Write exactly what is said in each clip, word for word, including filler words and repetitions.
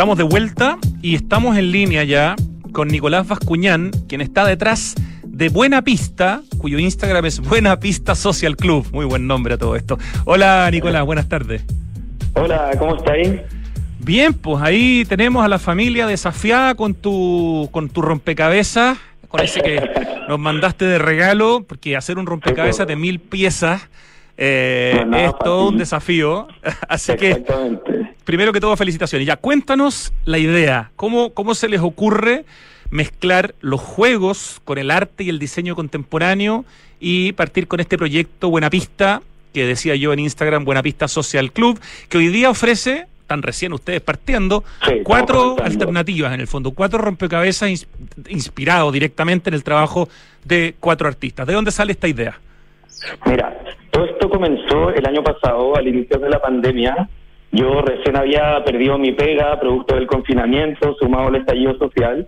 Estamos de vuelta y estamos en línea ya con Nicolás Bascuñán, quien está detrás de Buena Pista, cuyo Instagram es Buena Pista Social Club. Muy buen nombre a todo esto. Hola Nicolás, buenas tardes. Hola, ¿cómo estáis? Bien, pues ahí tenemos a la familia desafiada con tu con tu rompecabezas, con ese que nos mandaste de regalo, porque hacer un rompecabezas de mil piezas eh, no, es todo un desafío. Así que, primero que todo, felicitaciones. Ya, cuéntanos la idea. ¿Cómo, cómo se les ocurre mezclar los juegos con el arte y el diseño contemporáneo y partir con este proyecto Buena Pista, que decía yo en Instagram, Buena Pista Social Club, que hoy día ofrece, tan recién ustedes partiendo, sí, cuatro alternativas en el fondo, cuatro rompecabezas ins- inspirados directamente en el trabajo de cuatro artistas. ¿De dónde sale esta idea? Mira, todo esto comenzó el año pasado, al inicio de la pandemia. Yo recién había perdido mi pega, producto del confinamiento, sumado al estallido social,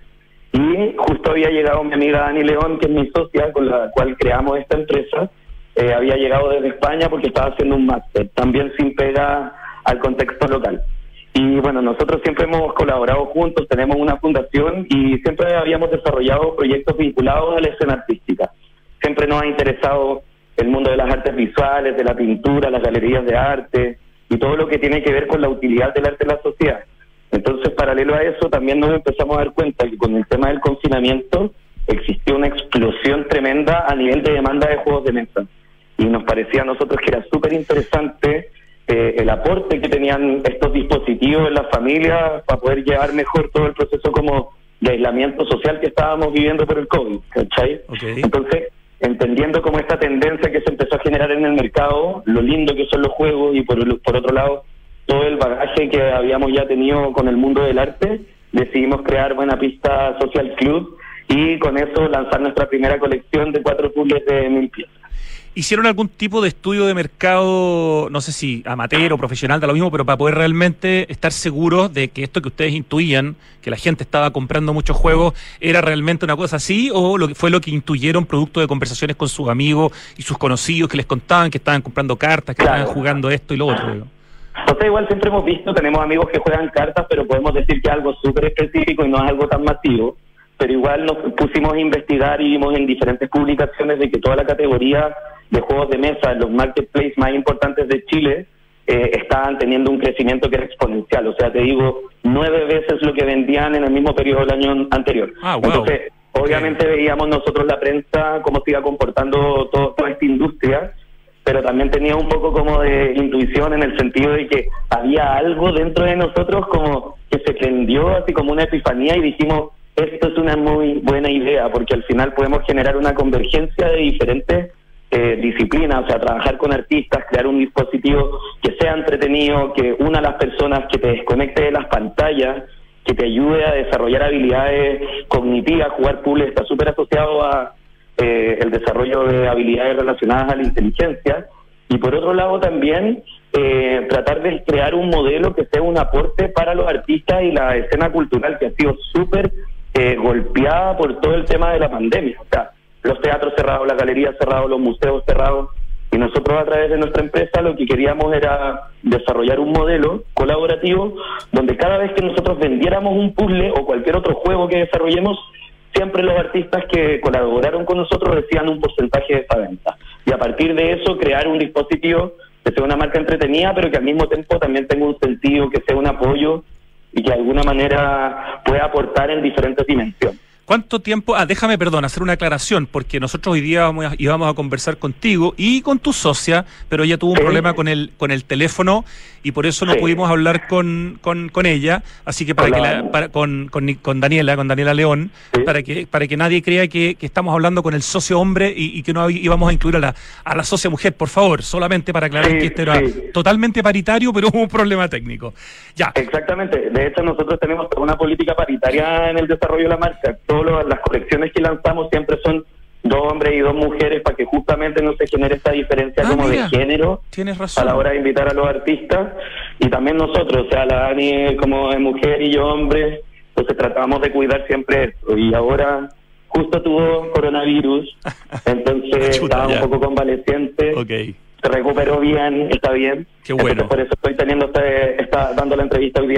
y justo había llegado mi amiga Dani León, que es mi socia, con la cual creamos esta empresa. Eh, había llegado desde España porque estaba haciendo un máster, también sin pega al contexto local. Y bueno, nosotros siempre hemos colaborado juntos, tenemos una fundación y siempre habíamos desarrollado proyectos vinculados a la escena artística. Siempre nos ha interesado el mundo de las artes visuales, de la pintura, las galerías de arte y todo lo que tiene que ver con la utilidad del arte en la sociedad. Entonces, paralelo a eso, también nos empezamos a dar cuenta que con el tema del confinamiento existió una explosión tremenda a nivel de demanda de juegos de mesa. Y nos parecía a nosotros que era súper interesante eh, el aporte que tenían estos dispositivos en las familias para poder llevar mejor todo el proceso como de aislamiento social que estábamos viviendo por el COVID, ¿cachai? Okay. Entonces, entendiendo como esta tendencia que se empezó a generar en el mercado, lo lindo que son los juegos y por, por otro lado, todo el bagaje que habíamos ya tenido con el mundo del arte, decidimos crear Buena Pista Social Club y con eso lanzar nuestra primera colección de cuatro puzzles de mil piezas. ¿Hicieron algún tipo de estudio de mercado, no sé si amateur o profesional, da lo mismo, pero para poder realmente estar seguros de que esto que ustedes intuían, que la gente estaba comprando muchos juegos, era realmente una cosa así, o lo que fue lo que intuyeron producto de conversaciones con sus amigos y sus conocidos que les contaban que estaban comprando cartas, que claro, estaban jugando esto y lo otro? Digo. O sea, igual siempre hemos visto, tenemos amigos que juegan cartas, pero podemos decir que es algo súper específico y no es algo tan masivo. Pero igual nos pusimos a investigar y vimos en diferentes publicaciones de que toda la categoría de juegos de mesa, los marketplaces más importantes de Chile, eh, estaban teniendo un crecimiento que era exponencial. O sea, te digo, nueve veces lo que vendían en el mismo periodo del año anterior. Ah, wow. Entonces, obviamente okay. veíamos nosotros la prensa, cómo se iba comportando todo, toda esta industria, pero también tenía un poco como de intuición en el sentido de que había algo dentro de nosotros como que se prendió así como una epifanía y dijimos, esto es una muy buena idea, porque al final podemos generar una convergencia de diferentes eh, disciplinas, o sea, trabajar con artistas, crear un dispositivo que sea entretenido, que una a las personas, que te desconecte de las pantallas, que te ayude a desarrollar habilidades cognitivas. Jugar puzzles está súper asociado a eh, el desarrollo de habilidades relacionadas a la inteligencia, y por otro lado también eh, tratar de crear un modelo que sea un aporte para los artistas y la escena cultural, que ha sido súper Eh, golpeada por todo el tema de la pandemia. O sea, los teatros cerrados, las galerías cerradas, los museos cerrados, y nosotros a través de nuestra empresa lo que queríamos era desarrollar un modelo colaborativo donde cada vez que nosotros vendiéramos un puzzle o cualquier otro juego que desarrollemos, siempre los artistas que colaboraron con nosotros recibían un porcentaje de esa venta, y a partir de eso crear un dispositivo que sea una marca entretenida, pero que al mismo tiempo también tenga un sentido, que sea un apoyo y que de alguna manera pueda aportar en diferentes dimensiones. ¿Cuánto tiempo? Ah, déjame, perdón, hacer una aclaración, porque nosotros hoy día vamos a, íbamos a conversar contigo y con tu socia, pero ella tuvo un sí. problema con el con el teléfono y por eso no sí. pudimos hablar con, con, con ella, así que para Hola. que la, para, con, con, con Daniela, con Daniela León, sí. para que para que nadie crea que, que estamos hablando con el socio hombre y, y que no íbamos a incluir a la a la socia mujer, por favor, solamente para aclarar sí, que esto era sí. totalmente paritario, pero hubo un problema técnico. Ya. Exactamente, de hecho nosotros tenemos una política paritaria en el desarrollo de la marca. Todas las colecciones que lanzamos siempre son dos hombres y dos mujeres para que justamente no se genere esta diferencia ah, como mira, de género tienes razón. A la hora de invitar a los artistas, y también nosotros, o sea, la Dani como es mujer y yo hombre, entonces tratamos de cuidar siempre esto, y ahora justo tuvo coronavirus, entonces Chuta, estaba ya. un poco convaleciente, okay. se recuperó bien, está bien, qué bueno. Entonces por eso estoy teniendo este, está dando la entrevista hoy día yo.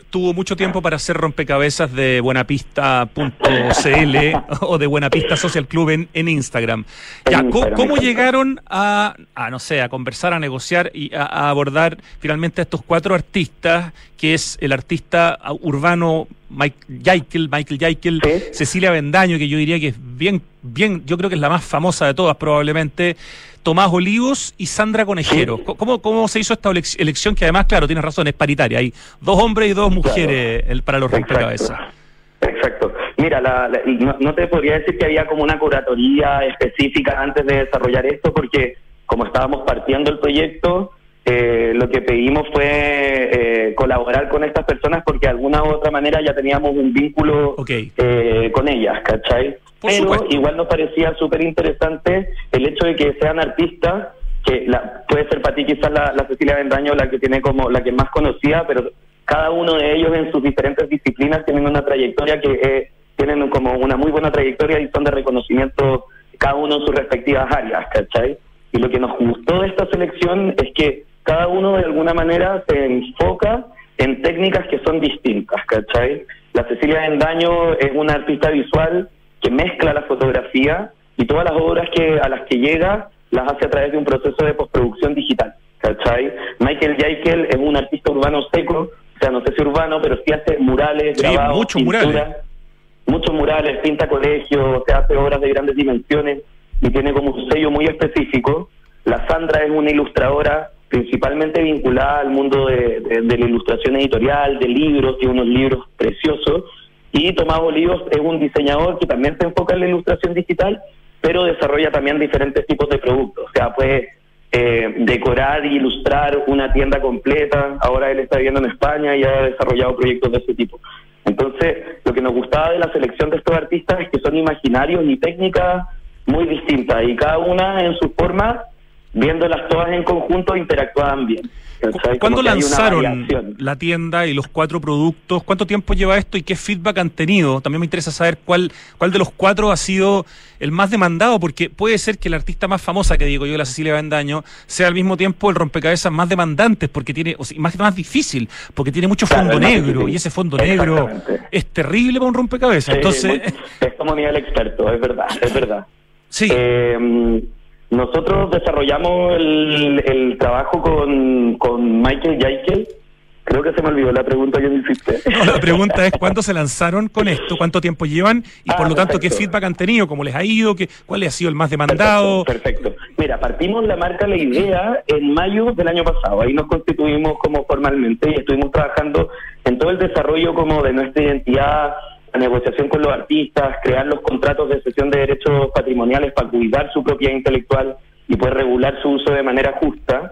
tuvo mucho tiempo para hacer rompecabezas de buenapista punto c l o de Buenapista Social Club en, en Instagram. Ya, En Instagram, ¿cómo, cómo exacto. llegaron a, a, no sé, a conversar, a negociar y a, a abordar finalmente a estos cuatro artistas, que es el artista urbano Mike Yaikel, Michael Yaikel, Sí. Cecilia Bendaño, que yo diría que es bien, bien, yo creo que es la más famosa de todas probablemente, Tomás Olivos y Sandra Conejero? Sí. ¿Cómo, ¿Cómo se hizo esta elec- elección? Que además, claro, tienes razón, es paritaria. Hay dos hombres y dos mujeres el- para los rompecabezas. Exacto. Exacto. Mira, la, la- no, no te podría decir que había como una curatoría específica antes de desarrollar esto, porque como estábamos partiendo el proyecto, eh, lo que pedimos fue eh, colaborar con estas personas porque de alguna u otra manera ya teníamos un vínculo Ok. eh, con ellas, ¿cachai? Por Pero supuesto. igual nos parecía súper interesante el hecho de que sean artistas, que la, puede ser para ti quizás la, la Cecilia Bendaño la que tiene como la que más conocida, pero cada uno de ellos en sus diferentes disciplinas tienen una trayectoria que eh, tienen como una muy buena trayectoria y son de reconocimiento cada uno en sus respectivas áreas, ¿cachai? Y lo que nos gustó de esta selección es que cada uno de alguna manera se enfoca en técnicas que son distintas, ¿cachai? La Cecilia Bendaño es una artista visual que mezcla la fotografía y todas las obras que a las que llega las hace a través de un proceso de postproducción digital, ¿cachai? Michael Yaikel es un artista urbano seco, o sea, no sé si urbano, pero sí hace murales, Sí, grabados, muchos pintura, murales. muchos murales, pinta colegios, se hace obras de grandes dimensiones y tiene como un sello muy específico. La Sandra es una ilustradora principalmente vinculada al mundo de, de, de la ilustración editorial, de libros, tiene unos libros preciosos. Y Tomás Olivos es un diseñador que también se enfoca en la ilustración digital, pero desarrolla también diferentes tipos de productos. O sea, puede eh, decorar e ilustrar una tienda completa. Ahora él está viviendo en España y ha desarrollado proyectos de ese tipo. Entonces, lo que nos gustaba de la selección de estos artistas es que son imaginarios y técnicas muy distintas, y cada una en su forma, viéndolas todas en conjunto, interactuaban bien. ¿Cachai? ¿Cuándo Como que hay una lanzaron variación. la tienda y los cuatro productos? ¿Cuánto tiempo lleva esto y qué feedback han tenido? También me interesa saber cuál cuál de los cuatro ha sido el más demandado, porque puede ser que la artista más famosa, que digo yo, la Cecilia Bendaño, sea al mismo tiempo el rompecabezas más demandante, porque tiene, o sea, más, más difícil, porque tiene mucho Claro, fondo es más negro, difícil. y ese fondo negro Exactamente. es terrible para un rompecabezas. Sí, Entonces, muy- es como nivel experto, es verdad, es verdad. sí. Eh, nosotros desarrollamos el, el trabajo con, con Michael Yaikel. Creo que se me olvidó la pregunta que me hiciste. No, la pregunta es cuándo se lanzaron con esto, cuánto tiempo llevan y Ah, por lo tanto qué perfecto. feedback han tenido, cómo les ha ido, qué, cuál ha sido el más demandado. Perfecto, perfecto. Mira, partimos la marca La Idea en mayo del año pasado. Ahí nos constituimos como formalmente y estuvimos trabajando en todo el desarrollo como de nuestra identidad, la negociación con los artistas, crear los contratos de cesión de derechos patrimoniales para cuidar su propiedad intelectual y poder regular su uso de manera justa.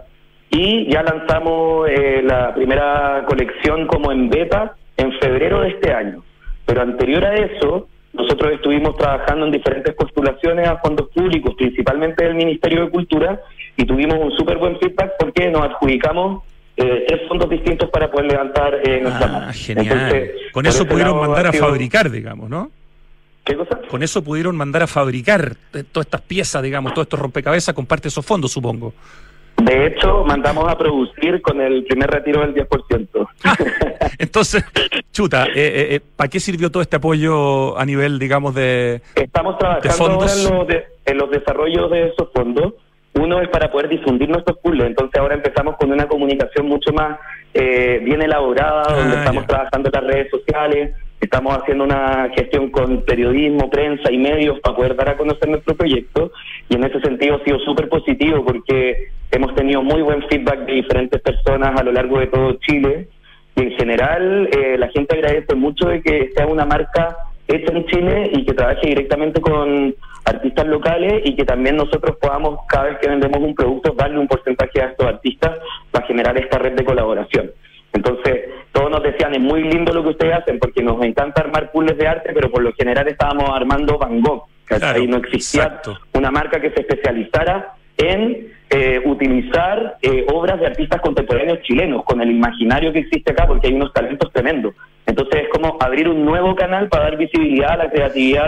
Y ya lanzamos eh, la primera colección como en beta en febrero de este año. Pero anterior a eso, nosotros estuvimos trabajando en diferentes postulaciones a fondos públicos, principalmente del Ministerio de Cultura, y tuvimos un súper buen feedback porque nos adjudicamos eh, tres fondos distintos para poder levantar eh, nuestra Ah, marca. genial. Entonces, Con por eso ese pudieron lado mandar ha a sido- fabricar, digamos, ¿no? ¿Qué cosa? Con eso pudieron mandar a fabricar eh, todas estas piezas, digamos, todos estos rompecabezas con parte de esos fondos, supongo. De hecho, mandamos a producir con el primer retiro del diez por ciento. Entonces, chuta, eh, eh, eh, ¿para qué sirvió todo este apoyo a nivel, digamos, de... Estamos trabajando fondos? ahora en los, de- en los desarrollos de esos fondos. Uno es para poder difundir nuestros puzzles, entonces ahora empezamos con una comunicación mucho más eh, bien elaborada, Ah, donde estamos ya. trabajando en las redes sociales, estamos haciendo una gestión con periodismo, prensa y medios para poder dar a conocer nuestro proyecto, y en ese sentido ha sido súper positivo porque hemos tenido muy buen feedback de diferentes personas a lo largo de todo Chile, y en general eh, la gente agradece mucho de que sea una marca hecha en Chile y que trabaje directamente con artistas locales, y que también nosotros podamos, cada vez que vendemos un producto, darle un porcentaje a estos artistas para generar esta red de colaboración. Entonces, todos nos decían, es muy lindo lo que ustedes hacen, porque nos encanta armar puzzles de arte, pero por lo general estábamos armando Van Gogh, ¿cachai? Claro, No existía exacto. una marca que se especializara en eh, utilizar eh, obras de artistas contemporáneos chilenos, con el imaginario que existe acá, porque hay unos talentos tremendos. Entonces es como abrir un nuevo canal para dar visibilidad a la creatividad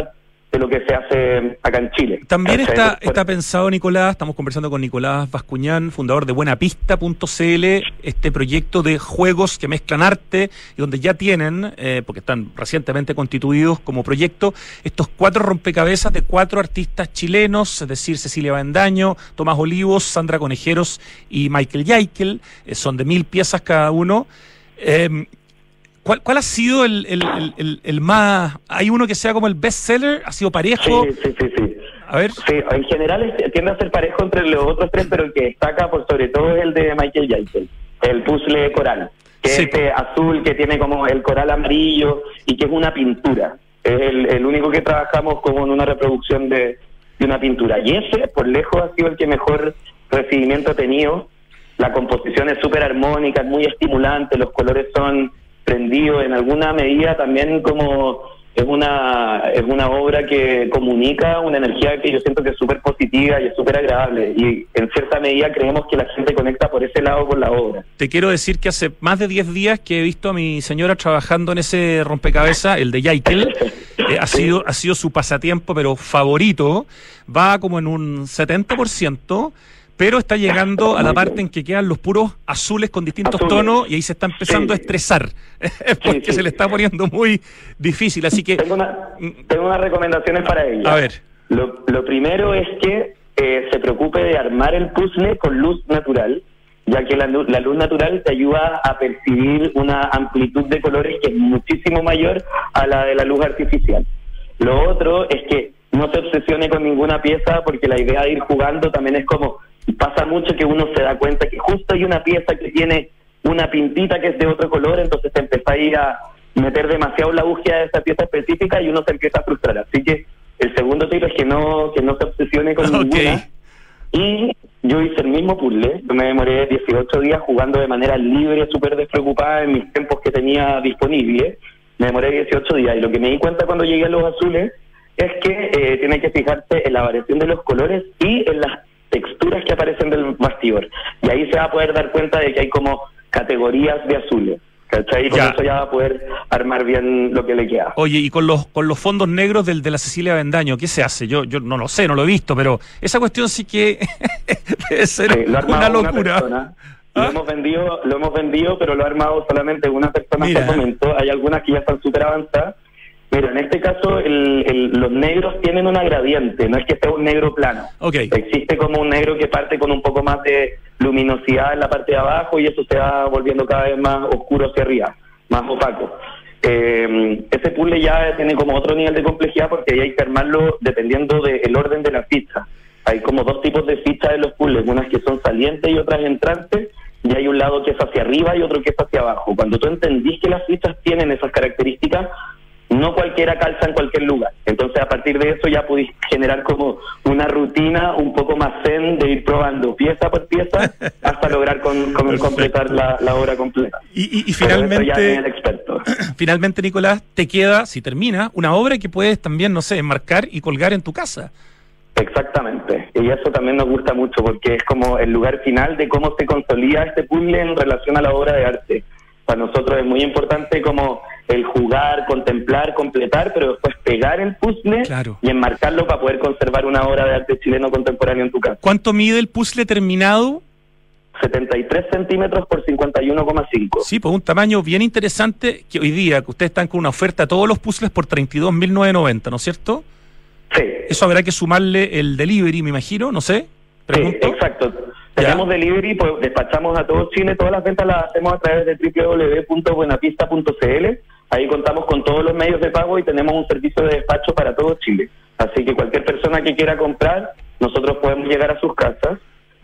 de lo que se hace acá en Chile. También está, está pensado, Nicolás, estamos conversando con Nicolás Bascuñán, fundador de buenapista punto c l, este proyecto de juegos que mezclan arte y donde ya tienen, eh, porque están recientemente constituidos como proyecto, estos cuatro rompecabezas de cuatro artistas chilenos, es decir, Cecilia Avendaño, Tomás Olivos, Sandra Conejeros y Michael Yaikel, eh, son de mil piezas cada uno. Eh, ¿Cuál, ¿Cuál ha sido el, el, el, el más... ¿Hay uno que sea como el bestseller? ¿Ha sido parejo? Sí, sí, sí, sí. A ver. Sí, en general es, tiende a ser parejo entre los otros tres, pero el que destaca por sobre todo es el de Michael Yaikel, el puzzle coral, que sí. Es este azul que tiene como el coral amarillo y que es una pintura. Es el, el único que trabajamos como en una reproducción de, de una pintura. Y ese, por lejos, ha sido el que mejor recibimiento ha tenido. La composición es súper armónica, es muy estimulante, los colores son... prendido en alguna medida también como es una es una obra que comunica una energía que yo siento que es súper positiva y es súper agradable y en cierta medida creemos que la gente conecta por ese lado con la obra. Te quiero decir que hace más de diez días que he visto a mi señora trabajando en ese rompecabezas, el de Yaikel, eh, ha sí. sido ha sido su pasatiempo pero favorito, va como en un setenta por ciento, pero está llegando a la parte en que quedan los puros azules con distintos azules. tonos y ahí se está empezando sí. a estresar porque sí, sí. se le está poniendo muy difícil, así que... Tengo, una, tengo unas recomendaciones para ella. A ver. Lo, lo primero es que eh, se preocupe de armar el puzzle con luz natural, ya que la, la luz natural te ayuda a percibir una amplitud de colores que es muchísimo mayor a la de la luz artificial. Lo otro es que no se obsesione con ninguna pieza porque la idea de ir jugando también es como... Pasa mucho que uno se da cuenta que justo hay una pieza que tiene una pintita que es de otro color, entonces te empieza a ir a meter demasiado la búsqueda de esa pieza específica y uno se empieza a frustrar. Así que el segundo tip es que no que no se obsesione con okay. ninguna. Y yo hice el mismo puzzle, yo me demoré dieciocho días jugando de manera libre, súper despreocupada en mis tiempos que tenía disponibles. Me demoré dieciocho días y lo que me di cuenta cuando llegué a los azules es que eh, tiene que fijarse en la variación de los colores y en las texturas que aparecen del bastidor. Y ahí se va a poder dar cuenta de que hay como categorías de azules. ¿Cachai? Y con ya. eso ya va a poder armar bien lo que le queda. Oye, y con los con los fondos negros del de la Cecilia Avendaño, ¿qué se hace? Yo yo no lo sé, no lo he visto, pero esa cuestión sí que debe ser sí, una locura. Una ¿Ah? Lo hemos vendido, lo hemos vendido, pero lo ha armado solamente una persona hasta el momento. Hay algunas que ya están súper avanzadas. Mira, en este caso el, el, los negros tienen una gradiente, no es que sea un negro plano. Okay. Existe como un negro que parte con un poco más de luminosidad en la parte de abajo y eso se va volviendo cada vez más oscuro hacia arriba, más opaco. Eh, ese puzzle ya tiene como otro nivel de complejidad porque ahí hay que armarlo dependiendo del orden de las fichas. Hay como dos tipos de fichas en los puzzles, unas que son salientes y otras entrantes, y hay un lado que es hacia arriba y otro que es hacia abajo. Cuando tú entendís que las fichas tienen esas características, no cualquiera calza en cualquier lugar. Entonces, a partir de eso ya pudiste generar como una rutina un poco más zen de ir probando pieza por pieza hasta lograr con, con completar la, la obra completa. Y, y, y finalmente, el experto. finalmente, Nicolás, te queda, si termina, una obra que puedes también, no sé, enmarcar y colgar en tu casa. Exactamente, y eso también nos gusta mucho porque es como el lugar final de cómo se consolida este puzzle en relación a la obra de arte. Para nosotros es muy importante como el jugar, contemplar, completar, pero después pegar el puzzle claro. y enmarcarlo para poder conservar una obra de arte chileno contemporáneo en tu casa. ¿Cuánto mide el puzzle terminado? setenta y tres centímetros por cincuenta y uno coma cinco. Sí, pues un tamaño bien interesante que hoy día, que ustedes están con una oferta a todos los puzzles por treinta y dos mil novecientos noventa, ¿no es cierto? Sí. Eso habrá que sumarle el delivery, me imagino, no sé. ¿Pregunto? Sí, exacto. Tenemos delivery, pues despachamos a todo Chile, todas las ventas las hacemos a través de doble u doble u doble u punto buenapista punto c l. Ahí contamos con todos los medios de pago y tenemos un servicio de despacho para todo Chile. Así que cualquier persona que quiera comprar, nosotros podemos llegar a sus casas.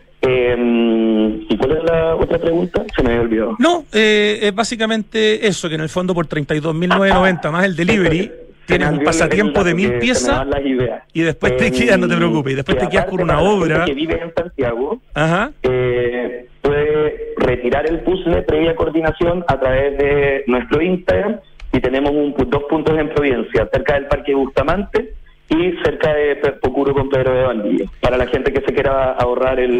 Eh, ¿Y cuál es la otra pregunta? Se me había olvidado. No, eh, es básicamente eso, que en el fondo por treinta y dos mil novecientos noventa más el delivery... Tienes un pasatiempo de mil piezas y después eh, te quedas, no te preocupes, y después te quedas con una obra. Que vive en Santiago, Ajá. Eh, puede retirar el puzzle previa coordinación a través de nuestro Instagram y tenemos un, dos puntos en Providencia, cerca del Parque Bustamante y cerca de Pocuro con Pedro de Valdivia, para la gente que se quiera ahorrar el,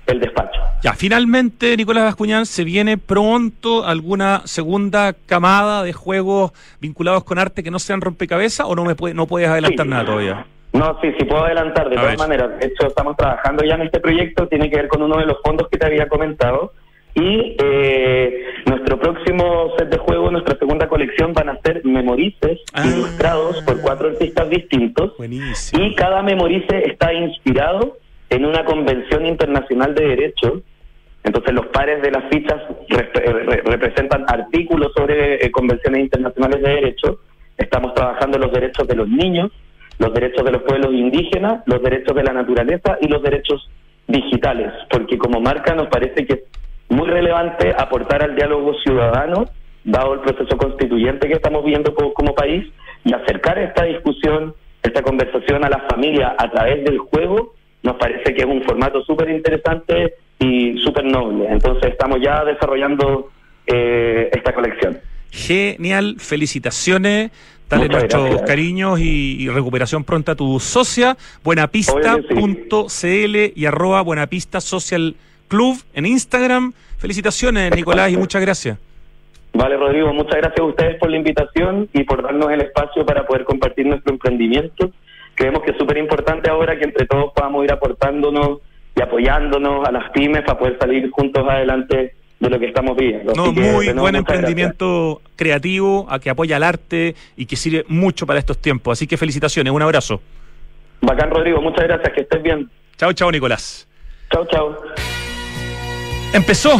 el despacho. Ya, finalmente, Nicolás Bascuñán, ¿se viene pronto alguna segunda camada de juegos vinculados con arte que no sean rompecabezas o no me puede, no puedes adelantar Sí. nada todavía? No, sí, sí puedo adelantar, de A todas ver. maneras. De hecho, estamos trabajando ya en este proyecto, tiene que ver con uno de los fondos que te había comentado. Y eh, nuestro próximo set de juegos, nuestra segunda colección, van a ser memorices Ah. ilustrados por cuatro artistas distintos. Buenísimo. Y cada memorice está inspirado en una convención internacional de derecho. Entonces los pares de las fichas rep- re- representan artículos sobre eh, convenciones internacionales de derecho. Estamos trabajando los derechos de los niños, los derechos de los pueblos indígenas, los derechos de la naturaleza y los derechos digitales, porque como marca nos parece que es muy relevante aportar al diálogo ciudadano, dado el proceso constituyente que estamos viendo como, como país, y acercar esta discusión, esta conversación a la familia a través del juego, nos parece que es un formato súper interesante y súper noble. Entonces estamos ya desarrollando eh, esta colección. Genial, felicitaciones. Dale Muchas nuestros gracias. cariños y, y recuperación pronta a tu socia, buenapista punto c l y arroba buenapista social club en Instagram. Felicitaciones, Nicolás, y muchas gracias. Vale, Rodrigo, muchas gracias a ustedes por la invitación y por darnos el espacio para poder compartir nuestro emprendimiento. Creemos que es súper importante ahora que entre todos podamos ir aportándonos y apoyándonos a las pymes para poder salir juntos adelante de lo que estamos viviendo. No, Así que, muy de nuevo, buen muchas emprendimiento creativo, a que apoya el arte y que sirve mucho para estos tiempos. Así que felicitaciones, un abrazo. gracias. Bacán, Rodrigo, muchas gracias, que estés bien. Chao, chao, Nicolás. Chao, chao. Empezó